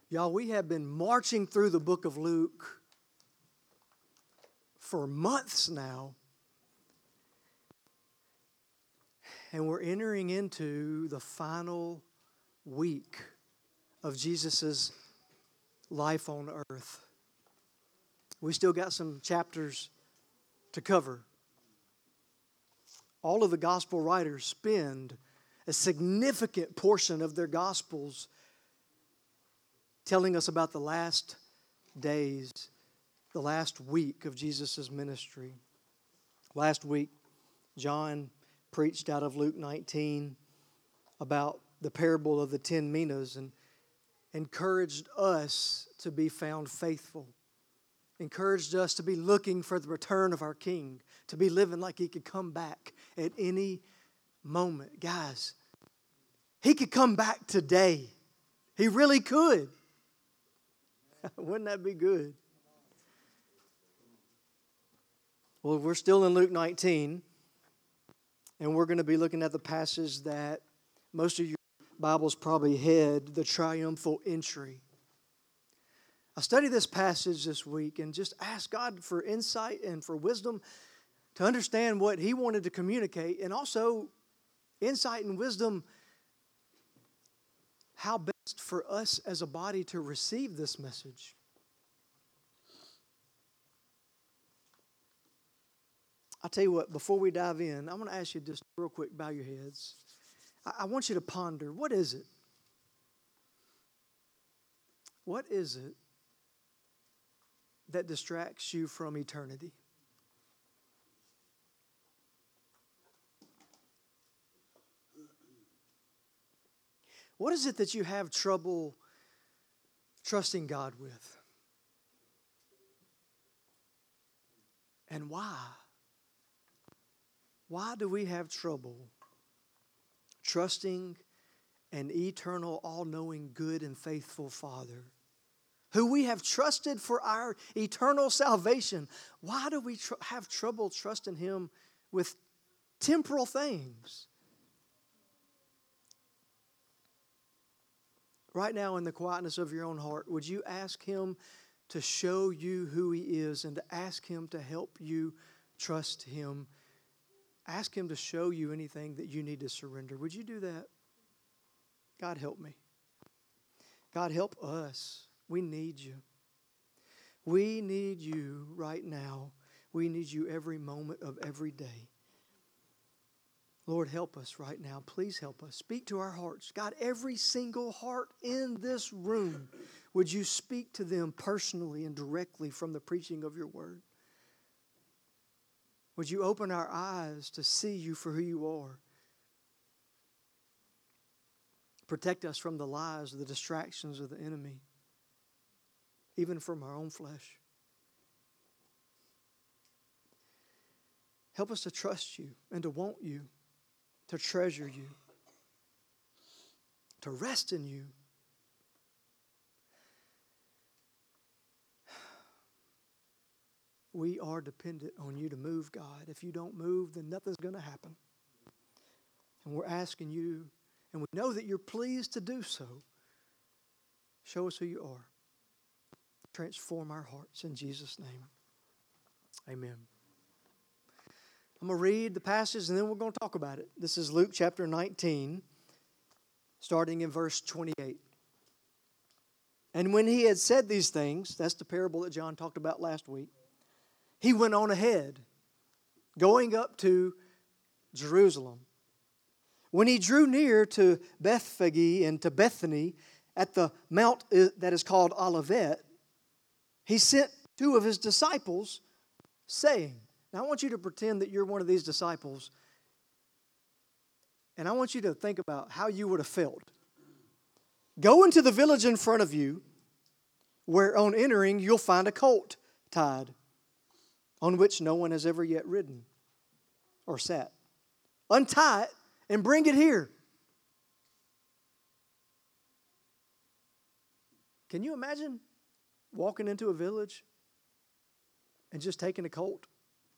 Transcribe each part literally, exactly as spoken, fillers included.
Y'all, we have been marching through the book of Luke for months now. And we're entering into the final week of Jesus' life on earth. We still got some chapters to cover. All of the gospel writers spend a significant portion of their gospels telling us about the last days, the last week of Jesus' ministry. Last week, John preached out of Luke nineteen about the parable of the ten minas and encouraged us to be found faithful. Encouraged us to be looking for the return of our King, to be living like He could come back at any moment. Guys, He could come back today. He really could. Wouldn't that be good? Well, we're still in Luke nineteen, and we're going to be looking at the passage that most of your Bibles probably had, the triumphal entry. I studied this passage this week and just asked God for insight and for wisdom to understand what He wanted to communicate, and also insight and wisdom how best for us as a body to receive this message. I'll tell you what, before we dive in, I want to ask you just real quick, bow your heads. I, I want you to ponder, what is it? What is it that distracts you from eternity? What is it that you have trouble trusting God with? And why? Why do we have trouble trusting an eternal, all-knowing, good, and faithful Father who we have trusted for our eternal salvation? Why do we tr- have trouble trusting Him with temporal things? Right now, in the quietness of your own heart, would you ask Him to show you who He is and to ask Him to help you trust Him? Ask Him to show you anything that you need to surrender. Would you do that? God, help me. God, help us. We need You. We need You right now. We need You every moment of every day. Lord, help us right now. Please help us. Speak to our hearts. God, every single heart in this room, would You speak to them personally and directly from the preaching of Your word? Would You open our eyes to see You for who You are? Protect us from the lies or the distractions of the enemy, even from our own flesh. Help us to trust You and to want You, to treasure You, to rest in You. We are dependent on You to move, God. If You don't move, then nothing's going to happen. And we're asking You, and we know that You're pleased to do so. Show us who You are. Transform our hearts in Jesus' name. Amen. I'm going to read the passage and then we're going to talk about it. This is Luke chapter nineteen, starting in verse twenty-eight. And when He had said these things, that's the parable that John talked about last week, He went on ahead, going up to Jerusalem. When He drew near to Bethphage and to Bethany at the mount that is called Olivet, He sent two of His disciples, saying, now I want you to pretend that you're one of these disciples, and I want you to think about how you would have felt. Go into the village in front of you, where on entering you'll find a colt tied, on which no one has ever yet ridden or sat. Untie it and bring it here. Can you imagine walking into a village and just taking a colt?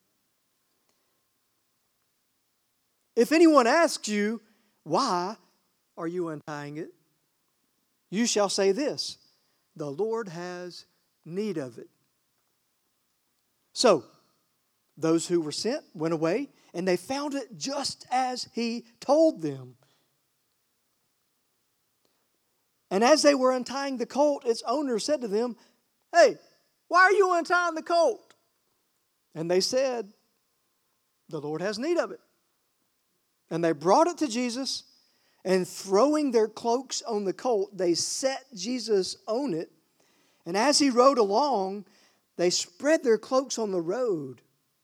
If anyone asks you, why are you untying it? You shall say this, The Lord has need of it. So, those who were sent went away, and they found it just as he told them. And as they were untying the colt, its owner said to them, "Hey, why are you untying the colt?" And they said, "The Lord has need of it." And they brought it to Jesus, and throwing their cloaks on the colt, they set Jesus on it. And as he rode along, they spread their cloaks on the road.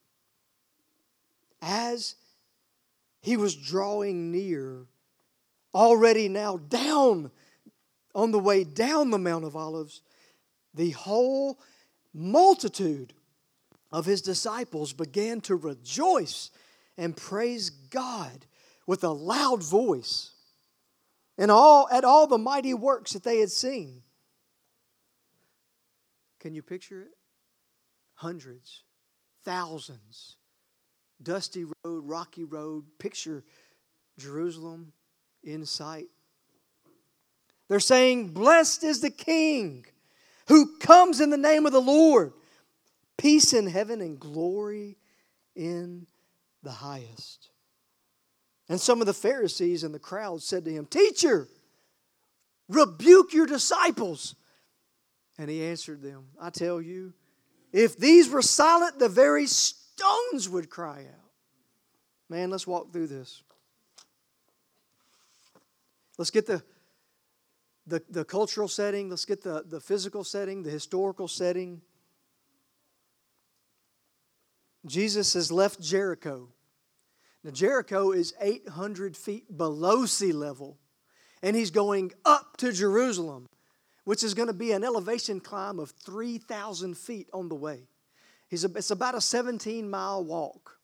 As he was drawing near, already now down, on the way down the Mount of Olives, the whole multitude of his disciples began to rejoice and praise God with a loud voice, and all at all the mighty works that they had seen. Can you picture it? Hundreds, thousands, dusty road, rocky road. Picture Jerusalem in sight. They're saying, "Blessed is the King who comes in the name of the Lord. Peace in heaven and glory in the highest." And some of the Pharisees and the crowd said to him, "Teacher, rebuke your disciples." And he answered them, "I tell you, if these were silent, the very stones would cry out." Man, let's walk through this. Let's get the, the, the cultural setting. Let's get the, the physical setting, the historical setting. Jesus has left Jericho. Now, Jericho is eight hundred feet below sea level, and he's going up to Jerusalem, which is going to be an elevation climb of three thousand feet on the way. He's a, it's about a seventeen-mile walk.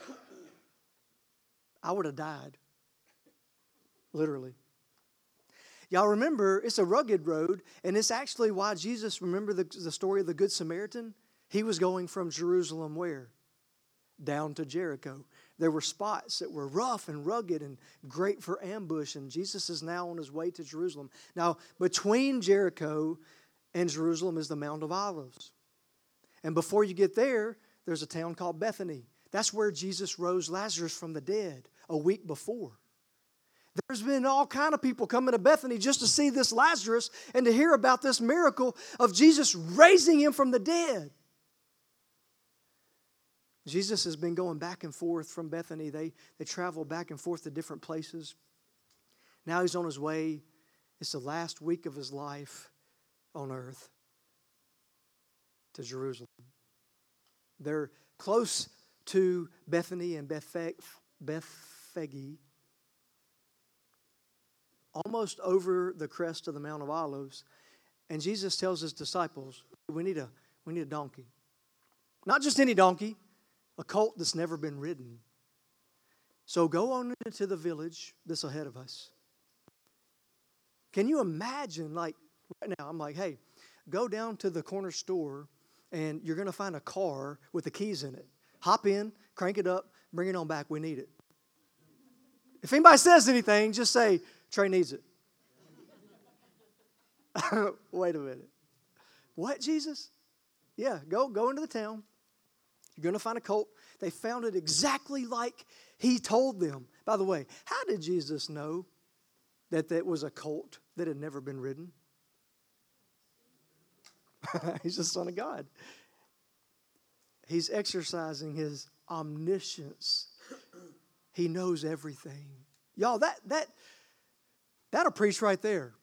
I would have died, literally. Y'all remember, it's a rugged road, and it's actually why Jesus, remember the, the story of the Good Samaritan? He was going from Jerusalem where? Down to Jericho. There were spots that were rough and rugged and great for ambush, and Jesus is now on his way to Jerusalem. Now, between Jericho and Jerusalem is the Mount of Olives. And before you get there, there's a town called Bethany. That's where Jesus rose Lazarus from the dead a week before. There's been all kind of people coming to Bethany just to see this Lazarus and to hear about this miracle of Jesus raising him from the dead. Jesus has been going back and forth from Bethany. They, they travel back and forth to different places. Now he's on his way. It's the last week of his life on earth to Jerusalem. They're close to Bethany and Bethphage, almost over the crest of the Mount of Olives. And Jesus tells his disciples, we need a, we need a donkey. Not just any donkey. A colt that's never been ridden. So go on into the village that's ahead of us. Can you imagine, like, right now, I'm like, hey, go down to the corner store and you're going to find a car with the keys in it. Hop in, crank it up, bring it on back. We need it. If anybody says anything, just say, Trey needs it. Wait a minute. What, Jesus? Yeah, go, go into the town. You're going to find a colt. They found it exactly like he told them. By the way, how did Jesus know that that was a colt that had never been ridden? He's the Son of God. He's exercising his omniscience. He knows everything. Y'all, that that that'll preach right there.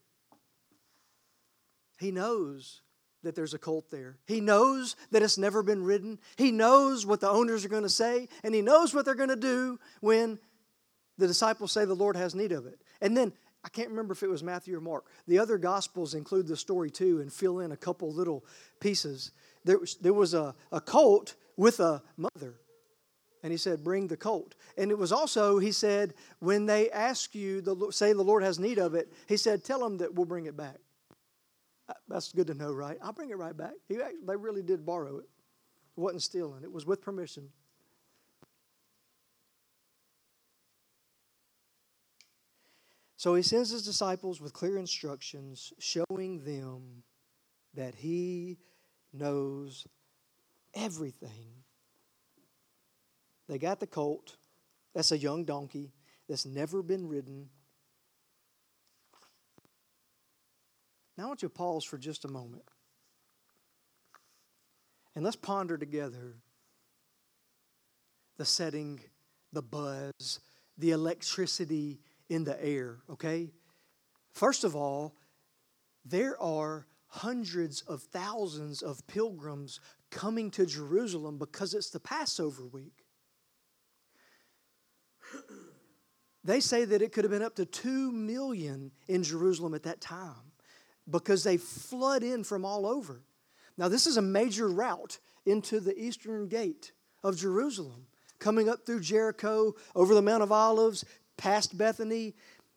He knows that there's a colt there. He knows that it's never been ridden. He knows what the owners are going to say, and he knows what they're going to do when the disciples say the Lord has need of it. And then, I can't remember if it was Matthew or Mark. The other Gospels include the story too and fill in a couple little pieces. There was, there was a, a colt with a mother. And he said, bring the colt. And it was also, he said, when they ask you, the, say the Lord has need of it, he said, tell them that we'll bring it back. That's good to know, right? I'll bring it right back. He actually, they really did borrow it. It wasn't stealing. It was with permission. So he sends his disciples with clear instructions, showing them that He knows everything. They got the colt. That's a young donkey that's never been ridden. Now I want you to pause for just a moment. And let's ponder together the setting, the buzz, the electricity in the air, okay? First of all, there are hundreds of thousands of pilgrims coming to Jerusalem because it's the Passover week. They say that it could have been up to two million in Jerusalem at that time because they flood in from all over. Now, this is a major route into the eastern gate of Jerusalem, coming up through Jericho, over the Mount of Olives, past Bethany.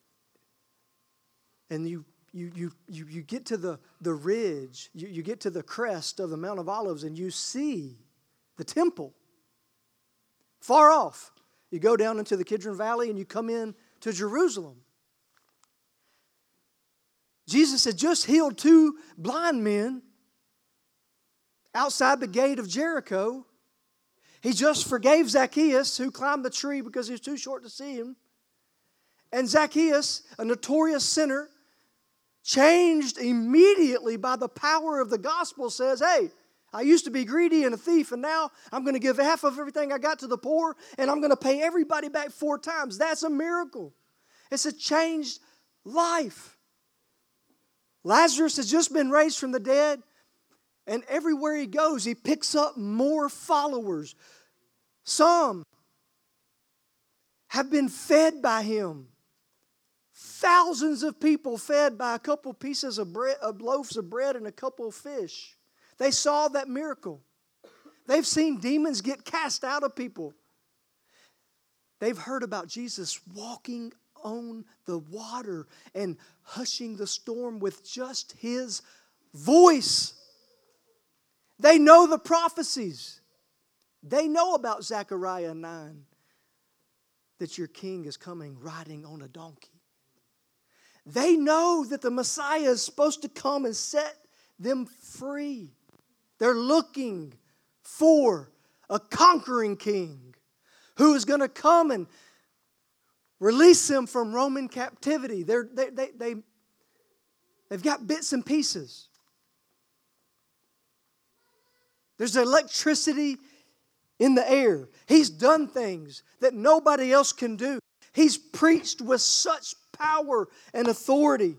And you you you you, you get to the, the ridge, you, you get to the crest of the Mount of Olives, and you see the temple far off. You go down into the Kidron Valley and you come in to Jerusalem. Jesus had just healed two blind men outside the gate of Jericho. He just forgave Zacchaeus, who climbed the tree because he was too short to see him. And Zacchaeus, a notorious sinner, changed immediately by the power of the gospel, says, hey, I used to be greedy and a thief, and now I'm going to give half of everything I got to the poor, and I'm going to pay everybody back four times. That's a miracle. It's a changed life. Lazarus has just been raised from the dead, and everywhere he goes, he picks up more followers. Some have been fed by him. Thousands of people fed by a couple pieces of bread, of loaves of bread and a couple of fish. They saw that miracle. They've seen demons get cast out of people. They've heard about Jesus walking on the water and hushing the storm with just His voice. They know the prophecies. They know about Zechariah nine, that your king is coming riding on a donkey. They know that the Messiah is supposed to come and set them free. They're looking for a conquering king who is going to come and release them from Roman captivity. They're, they, they, they, they've got bits and pieces. There's electricity in the air. He's done things that nobody else can do. He's preached with such power and authority.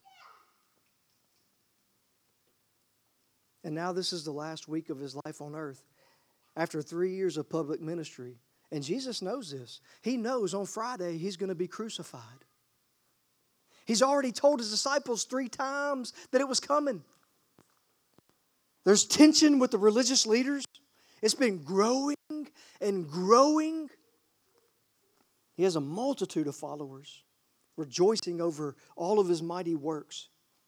And now this is the last week of His life on earth after three years of public ministry. And Jesus knows this. He knows on Friday He's going to be crucified. He's already told His disciples three times that it was coming. There's tension with the religious leaders. It's been growing and growing. He has a multitude of followers rejoicing over all of His mighty works.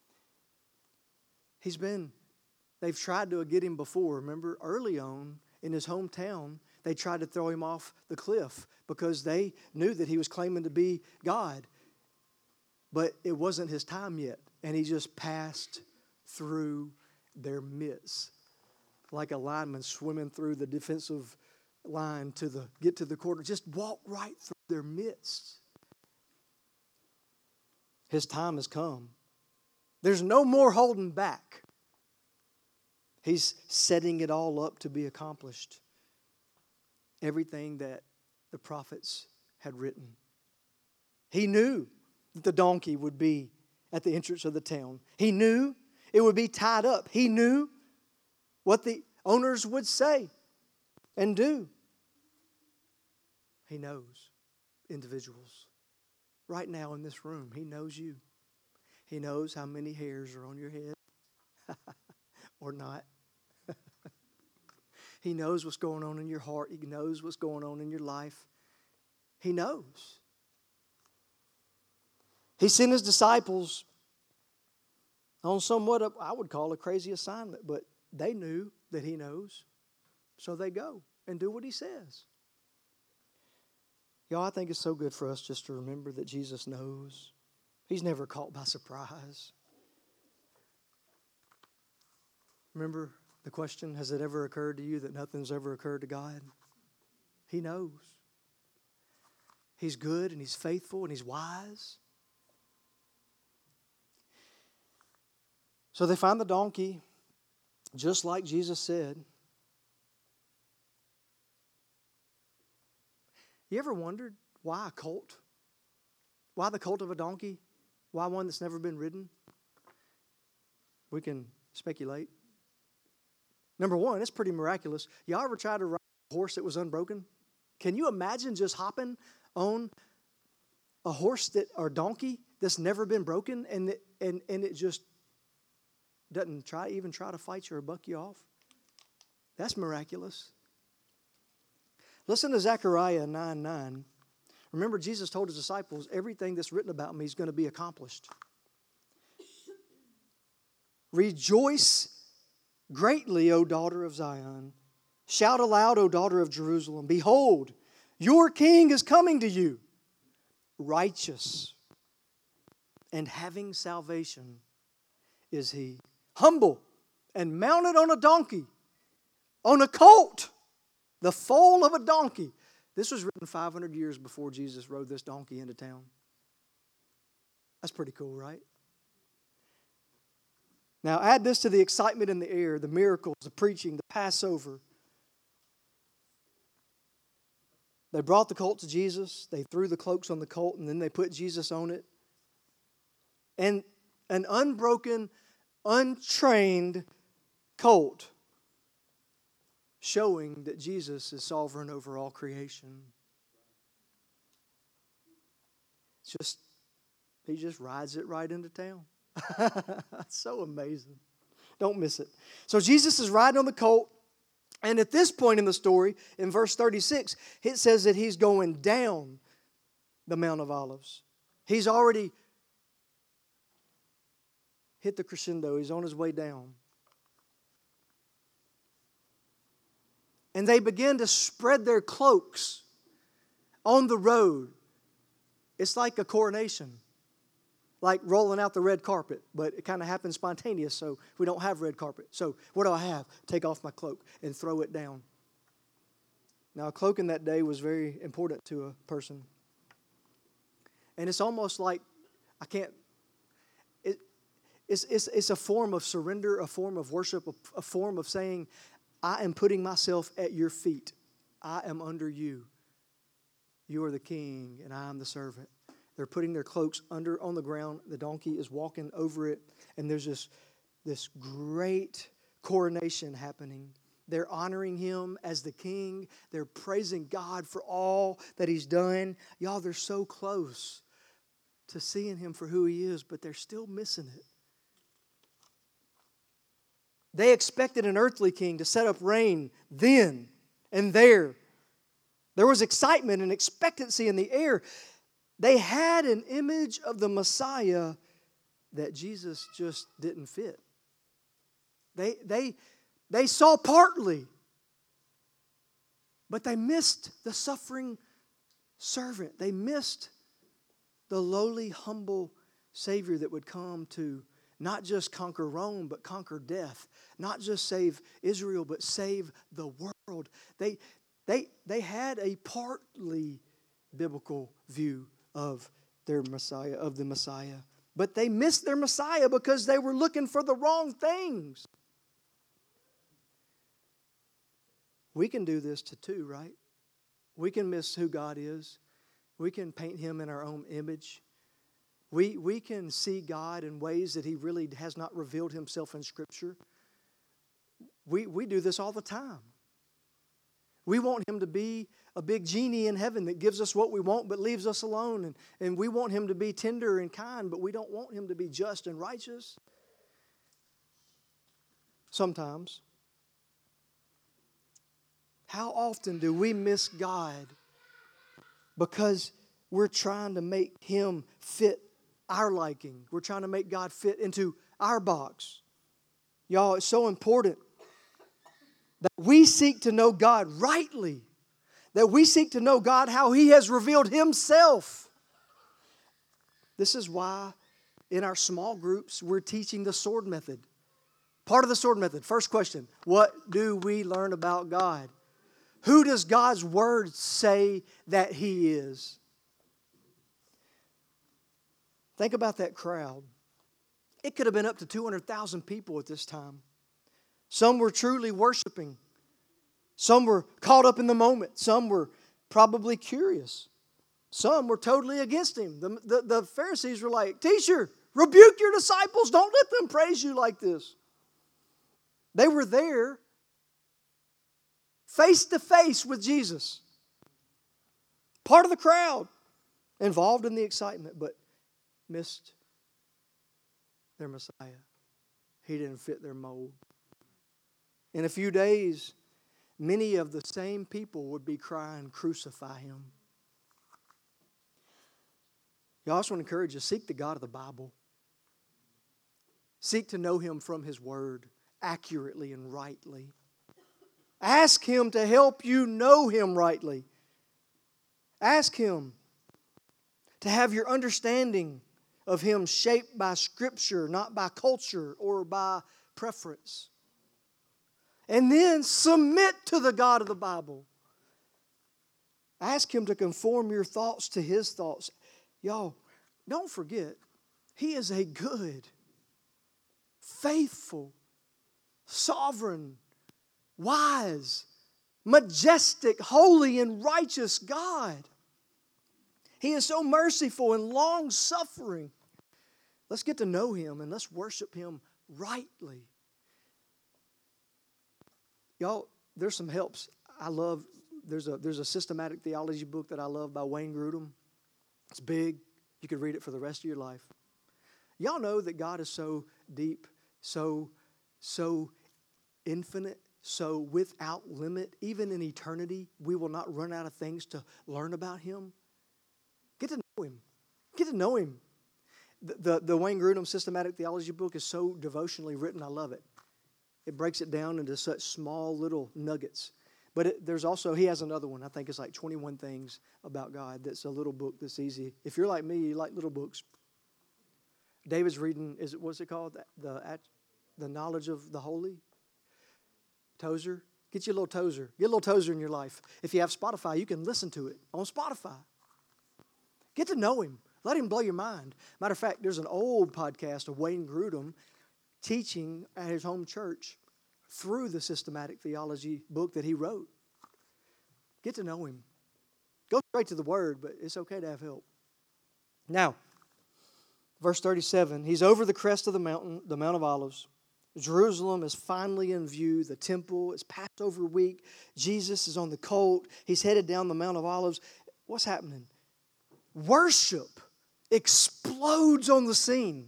He's been, they've tried to get Him before. Remember, early on in His hometown, they tried to throw Him off the cliff because they knew that He was claiming to be God. But it wasn't His time yet. And He just passed through their midst like a lineman swimming through the defensive line to the get to the quarter. Just walk right through their midst. His time has come. There's no more holding back. He's setting it all up to be accomplished. Everything that the prophets had written. He knew that the donkey would be at the entrance of the town. He knew it would be tied up. He knew what the owners would say and do. He knows individuals. Right now in this room, He knows you. He knows how many hairs are on your head or not. He knows what's going on in your heart. He knows what's going on in your life. He knows. He sent His disciples on somewhat of, I would call a crazy assignment, but they knew that He knows. So they go and do what He says. Y'all, I think it's so good for us just to remember that Jesus knows. He's never caught by surprise. Remember the question, has it ever occurred to you that nothing's ever occurred to God? He knows. He's good and He's faithful and He's wise. So they find the donkey, just like Jesus said. You ever wondered why a colt? Why the colt of a donkey? Why one that's never been ridden? We can speculate. Number one, it's pretty miraculous. Y'all ever tried to ride a horse that was unbroken? Can you imagine just hopping on a horse that or donkey that's never been broken and it, and and it just doesn't try even try to fight you or buck you off? That's miraculous. Listen to Zechariah nine nine. Remember, Jesus told His disciples, everything that's written about me is going to be accomplished. Rejoice greatly, O daughter of Zion. Shout aloud, O daughter of Jerusalem. Behold, your king is coming to you, righteous and having salvation is He, humble and mounted on a donkey, on a colt, the foal of a donkey. This was written five hundred years before Jesus rode this donkey into town. That's pretty cool, right? Now add this to the excitement in the air, the miracles, the preaching, the Passover. They brought the colt to Jesus. They threw the cloaks on the colt, and then they put Jesus on it. And an unbroken, untrained colt, showing that Jesus is sovereign over all creation. It's just, He just rides it right into town. That's so amazing. Don't miss it. So Jesus is riding on the colt. And at this point in the story, in verse thirty-six, it says that He's going down the Mount of Olives. He's already hit the crescendo. He's on His way down. And they begin to spread their cloaks on the road. It's like a coronation. Like rolling out the red carpet, but it kind of happens spontaneous, so we don't have red carpet. So what do I have? Take off my cloak and throw it down. Now, a cloak in that day was very important to a person. And it's almost like, I can't, it, it's, it's, it's a form of surrender, a form of worship, a, a form of saying, I am putting myself at your feet. I am under you. You are the king, and I am the servant. They're putting their cloaks under on the ground. The donkey is walking over it. And there's this, this great coronation happening. They're honoring Him as the king. They're praising God for all that He's done. Y'all, they're so close to seeing Him for who He is, but they're still missing it. They expected an earthly king to set up reign then and there. There was excitement and expectancy in the air. They had an image of the Messiah that Jesus just didn't fit. They, they, they saw partly, but they missed the suffering servant. They missed the lowly, humble Savior that would come to not just conquer Rome, but conquer death. Not just save Israel, but save the world. They, they, they had a partly biblical view of their Messiah, of the Messiah. But they missed their Messiah because they were looking for the wrong things. We can do this too, right? We can miss who God is. We can paint Him in our own image. We, we can see God in ways that He really has not revealed Himself in Scripture. We, we do this all the time. We want Him to be a big genie in heaven that gives us what we want but leaves us alone. And, and we want Him to be tender and kind, but we don't want Him to be just and righteous. Sometimes. How often do we miss God because we're trying to make Him fit our liking? We're trying to make God fit into our box. Y'all, it's so important that we seek to know God rightly. That we seek to know God how He has revealed Himself. This is why in our small groups we're teaching the sword method. Part of the sword method. First question, what do we learn about God? Who does God's word say that He is? Think about that crowd. It could have been up to two hundred thousand people at this time. Some were truly worshiping. Some were caught up in the moment. Some were probably curious. Some were totally against Him. The, the, the Pharisees were like, "Teacher, rebuke your disciples. Don't let them praise you like this." They were there face to face with Jesus. Part of the crowd involved in the excitement, but missed their Messiah. He didn't fit their mold. In a few days, many of the same people would be crying, "Crucify Him." I also want to encourage you, seek the God of the Bible. Seek to know Him from His Word accurately and rightly. Ask Him to help you know Him rightly. Ask Him to have your understanding of Him shaped by Scripture, not by culture or by preference. And then submit to the God of the Bible. Ask Him to conform your thoughts to His thoughts. Y'all, don't forget, He is a good, faithful, sovereign, wise, majestic, holy, and righteous God. He is so merciful and long-suffering. Let's get to know Him and let's worship Him rightly. Y'all, there's some helps. I love, there's a, there's a systematic theology book that I love by Wayne Grudem. It's big. You could read it for the rest of your life. Y'all know that God is so deep, so, so infinite, so without limit. Even in eternity, we will not run out of things to learn about Him. Get to know Him. Get to know Him. The, the, the Wayne Grudem Systematic Theology book is so devotionally written. I love it. It breaks it down into such small little nuggets. But it, there's also, he has another one. I think it's like twenty-one things about God. That's a little book that's easy. If you're like me, you like little books. David's reading, is it, what's it called? The, the, the Knowledge of the Holy? Tozer. Get you a little Tozer. Get a little Tozer in your life. If you have Spotify, you can listen to it on Spotify. Get to know Him. Let Him blow your mind. Matter of fact, there's an old podcast of Wayne Grudem teaching at his home church through the systematic theology book that he wrote. Get to know Him. Go straight to the Word, but it's okay to have help. Now, verse thirty-seven, He's over the crest of the mountain, the Mount of Olives. Jerusalem is finally in view. The temple is Passover week. Jesus is on the colt. He's headed down the Mount of Olives. What's happening? Worship explodes on the scene.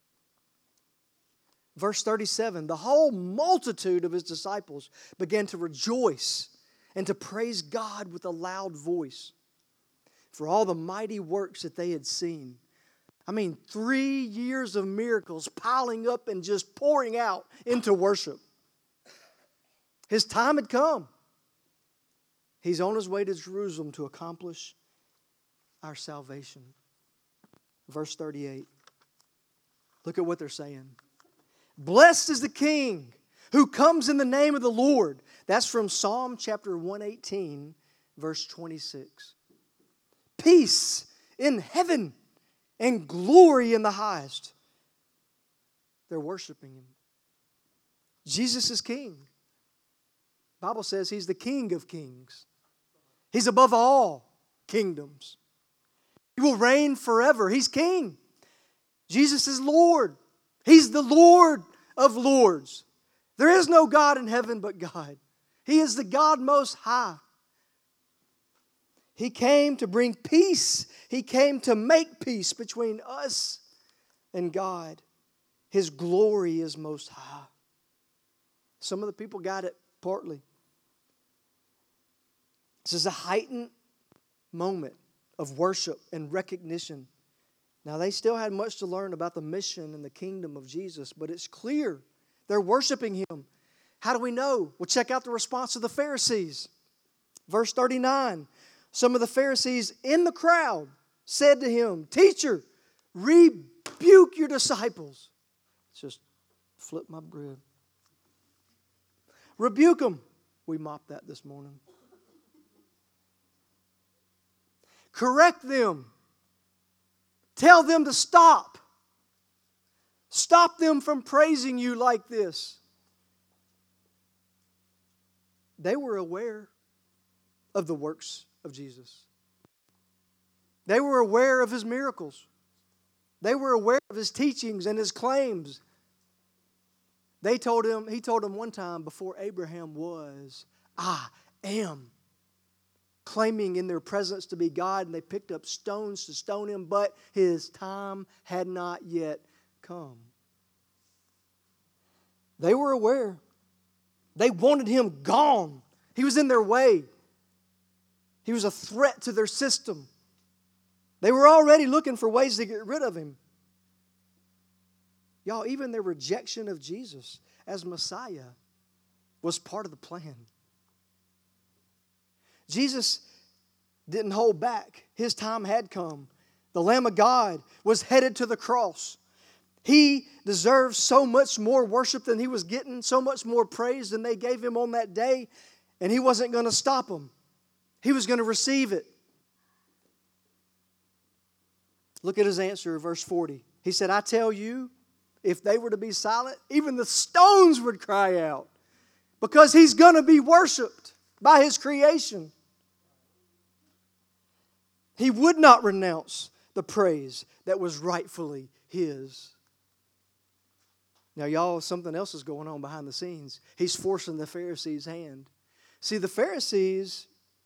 Verse thirty-seven, the whole multitude of His disciples began to rejoice and to praise God with a loud voice for all the mighty works that they had seen. I mean, three years of miracles piling up and just pouring out into worship. His time had come. He's on His way to Jerusalem to accomplish our salvation. Verse thirty-eight. Look at what they're saying. Blessed is the King who comes in the name of the Lord. That's from Psalm chapter one eighteen, verse twenty-six. Peace in heaven and glory in the highest. They're worshiping Him. Jesus is King. The Bible says He's the King of kings. He's above all kingdoms. He will reign forever. He's King. Jesus is Lord. He's the Lord of lords. There is no God in heaven but God. He is the God most high. He came to bring peace. He came to make peace between us and God. His glory is most high. Some of the people got it partly. This is a heightened moment of worship and recognition. Now, they still had much to learn about the mission and the kingdom of Jesus, but it's clear they're worshiping Him. How do we know? Well, check out the response of the Pharisees. Verse thirty-nine, some of the Pharisees in the crowd said to Him, "Teacher, rebuke your disciples." Let's just flip my bread. Rebuke them. We mopped that this morning. Correct them. Tell them to stop. Stop them from praising you like this. They were aware of the works of Jesus. They were aware of his miracles. They were aware of his teachings and his claims. They told him, he told him one time, before Abraham was, I am. Claiming in their presence to be God, and they picked up stones to stone him, but his time had not yet come. They were aware. They wanted him gone. He was in their way. He was a threat to their system. They were already looking for ways to get rid of him. Y'all, even their rejection of Jesus as Messiah was part of the plan. Jesus didn't hold back. His time had come. The Lamb of God was headed to the cross. He deserved so much more worship than he was getting, so much more praise than they gave him on that day, and he wasn't going to stop them. He was going to receive it. Look at his answer, verse forty. He said, I tell you, if they were to be silent, even the stones would cry out, because he's going to be worshiped by his creation. He would not renounce the praise that was rightfully his. Now, y'all, something else is going on behind the scenes. He's forcing the Pharisees' hand. See, the Pharisees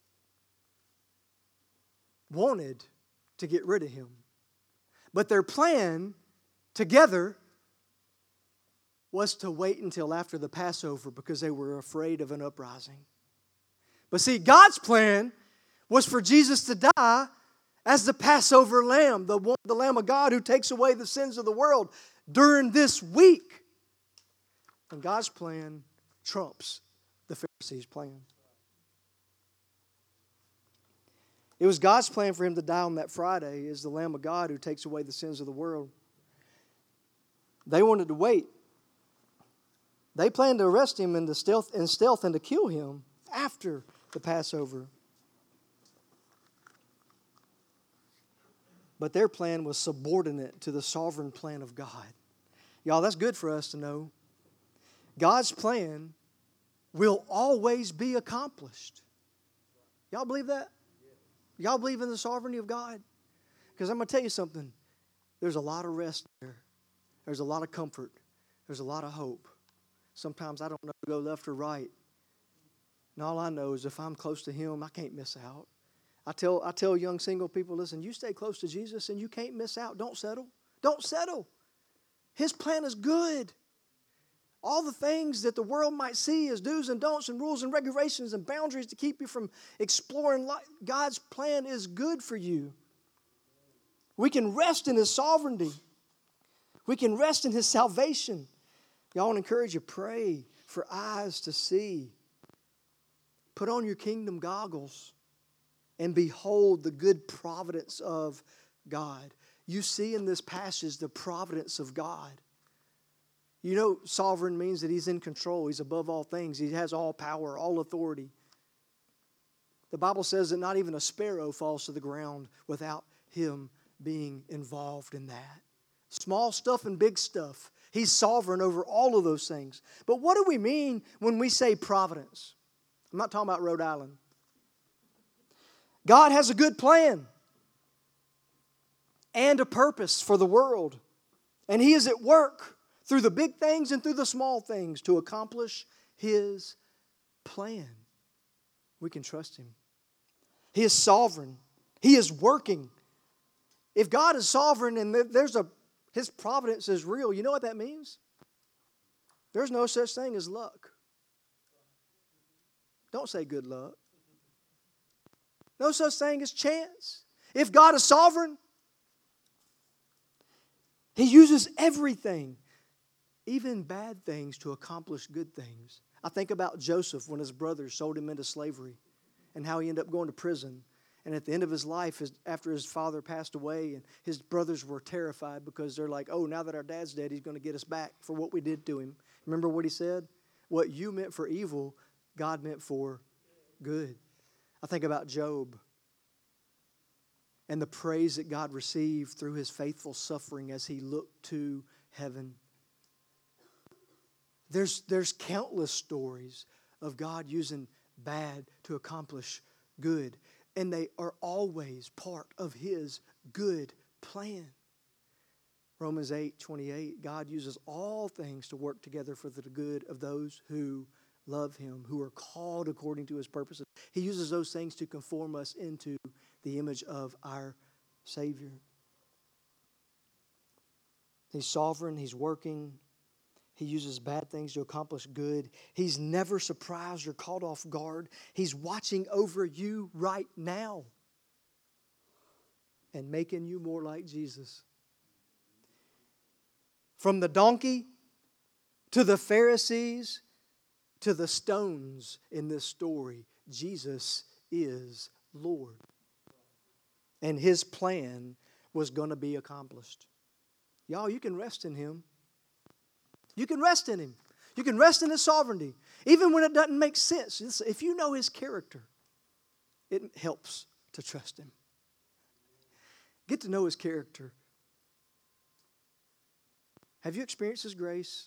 wanted to get rid of him. But their plan together was to wait until after the Passover because they were afraid of an uprising. But see, God's plan was for Jesus to die as the Passover lamb, the, one, the Lamb of God who takes away the sins of the world during this week. And God's plan trumps the Pharisees' plan. It was God's plan for him to die on that Friday as the Lamb of God who takes away the sins of the world. They wanted to wait. They planned to arrest him in, the stealth, in stealth and to kill him after the Passover. But their plan was subordinate to the sovereign plan of God. Y'all, that's good for us to know. God's plan will always be accomplished. Y'all believe that? Y'all believe in the sovereignty of God? Because I'm going to tell you something. There's a lot of rest there. There's a lot of comfort. There's a lot of hope. Sometimes I don't know to go left or right. And all I know is if I'm close to him, I can't miss out. I tell, I tell young single people, listen, you stay close to Jesus and you can't miss out. Don't settle. Don't settle. His plan is good. All the things that the world might see as do's and don'ts and rules and regulations and boundaries to keep you from exploring life, God's plan is good for you. We can rest in his sovereignty. We can rest in his salvation. Y'all, I want to encourage you, pray for eyes to see. Put on your kingdom goggles and behold the good providence of God. You see in this passage the providence of God. You know, sovereign means that he's in control. He's above all things. He has all power, all authority. The Bible says that not even a sparrow falls to the ground without him being involved in that. Small stuff and big stuff. He's sovereign over all of those things. But what do we mean when we say providence? I'm not talking about Rhode Island. God has a good plan and a purpose for the world. And he is at work through the big things and through the small things to accomplish his plan. We can trust him. He is sovereign. He is working. If God is sovereign and there's a his providence is real, you know what that means? There's no such thing as luck. Don't say good luck. No such thing as chance. If God is sovereign, he uses everything, even bad things, to accomplish good things. I think about Joseph when his brothers sold him into slavery and how he ended up going to prison. And at the end of his life, his, after his father passed away, and his brothers were terrified because they're like, oh, now that our dad's dead, he's going to get us back for what we did to him. Remember what he said? what you meant for evil, God meant for good. I think about Job and the praise that God received through his faithful suffering as he looked to heaven. There's, there's countless stories of God using bad to accomplish good. And they are always part of His good plan. Romans eight twenty-eight, God uses all things to work together for the good of those who love Him, who are called according to His purposes. He uses those things to conform us into the image of our Savior. He's sovereign, He's working. He uses bad things to accomplish good. He's never surprised or caught off guard. He's watching over you right now and making you more like Jesus. From the donkey to the Pharisees to the stones in this story, Jesus is Lord. And His plan was going to be accomplished. Y'all, you can rest in Him. You can rest in Him. You can rest in His sovereignty. Even when it doesn't make sense. If you know His character, it helps to trust Him. Get to know His character. Have you experienced His grace?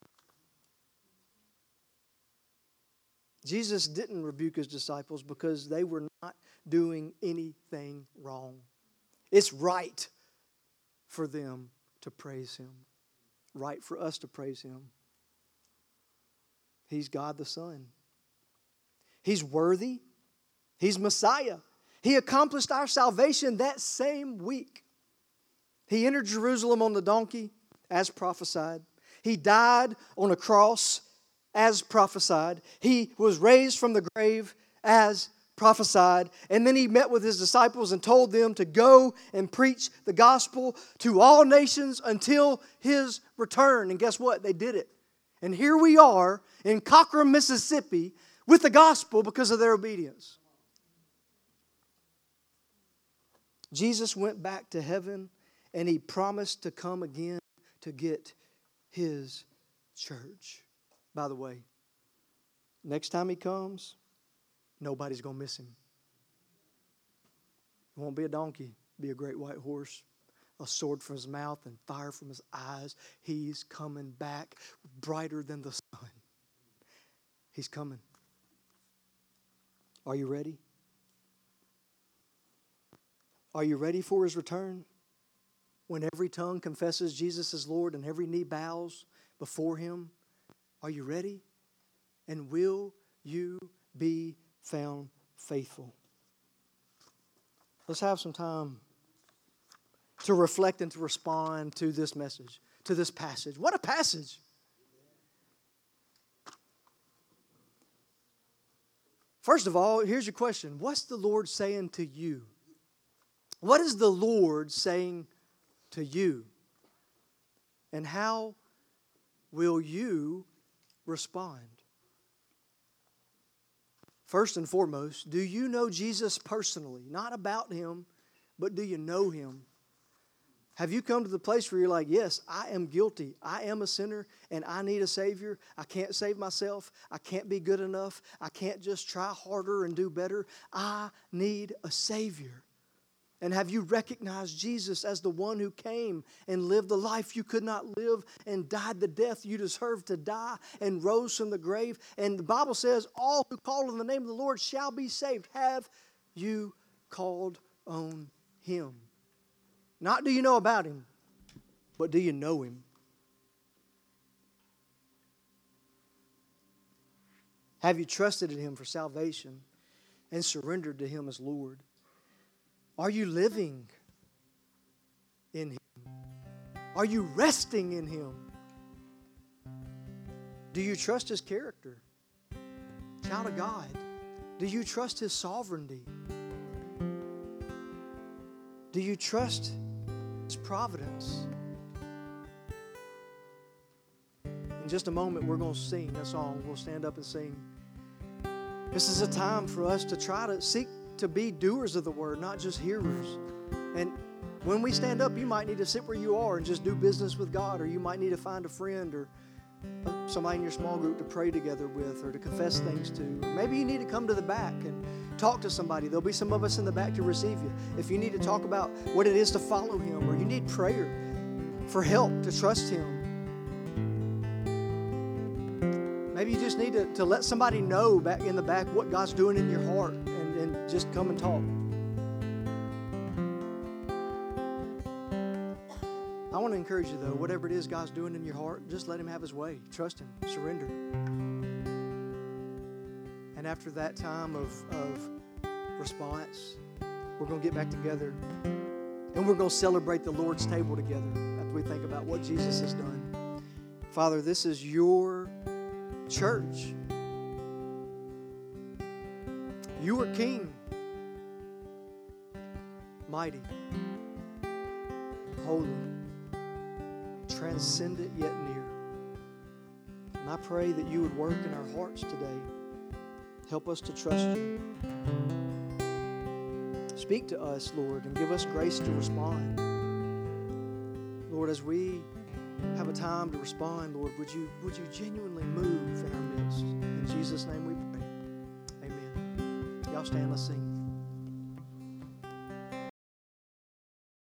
Jesus didn't rebuke His disciples because they were not doing anything wrong. It's right for them to praise Him. Right for us to praise Him. He's God the Son. He's worthy. He's Messiah. He accomplished our salvation that same week. He entered Jerusalem on the donkey as prophesied. He died on a cross as prophesied. He was raised from the grave as prophesied. And then He met with His disciples and told them to go and preach the gospel to all nations until His return. And guess what? They did it. And here we are in Cochran, Mississippi with the gospel because of their obedience. Jesus went back to heaven and He promised to come again to get His church. By the way, next time He comes, nobody's going to miss Him. It won't be a donkey. It'll be a great white horse, a sword from His mouth and fire from His eyes. He's coming back brighter than the sun. He's coming. Are you ready? Are you ready for His return? When every tongue confesses Jesus is Lord and every knee bows before Him. Are you ready? And will you be found faithful? Let's have some time to reflect and to respond to this message, to this passage. What a passage! First of all, here's your question. What's the Lord saying to you? What is the Lord saying to you? And how will you respond? First and foremost, do you know Jesus personally? Not about Him, but do you know Him? Have you come to the place where you're like, yes, I am guilty. I am a sinner and I need a Savior. I can't save myself. I can't be good enough. I can't just try harder and do better. I need a Savior. And have you recognized Jesus as the one who came and lived the life you could not live and died the death you deserved to die and rose from the grave? And the Bible says, all who call on the name of the Lord shall be saved. Have you called on Him? Not do you know about Him, but do you know Him? Have you trusted in Him for salvation and surrendered to Him as Lord? Are you living in Him? Are you resting in Him? Do you trust His character? Child of God, do you trust His sovereignty? Do you trust His providence? In just a moment, we're going to sing a song. We'll stand up and sing. This is a time for us to try to seek to be doers of the word, not just hearers. And when we stand up, you might need to sit where you are and just do business with God, or you might need to find a friend or somebody in your small group to pray together with or to confess things to. Or maybe you need to come to the back and talk to somebody. There'll be some of us in the back to receive you. If you need to talk about what it is to follow Him, or you need prayer for help to trust Him. Maybe you just need to, to let somebody know back in the back what God's doing in your heart, and, and just come and talk. I want to encourage you, though, whatever it is God's doing in your heart, just let Him have His way. Trust Him. Surrender. And after that time of, of response, we're going to get back together, and we're going to celebrate the Lord's table together after we think about what Jesus has done. Father, this is your church. You are King, mighty, holy, transcendent yet near. And I pray that you would work in our hearts today. Help us to trust you. Speak to us, Lord, and give us grace to respond. Lord, as we have a time to respond, Lord, would you, would you genuinely move in our midst? In Jesus' name we pray. Amen. Y'all stand, let's sing.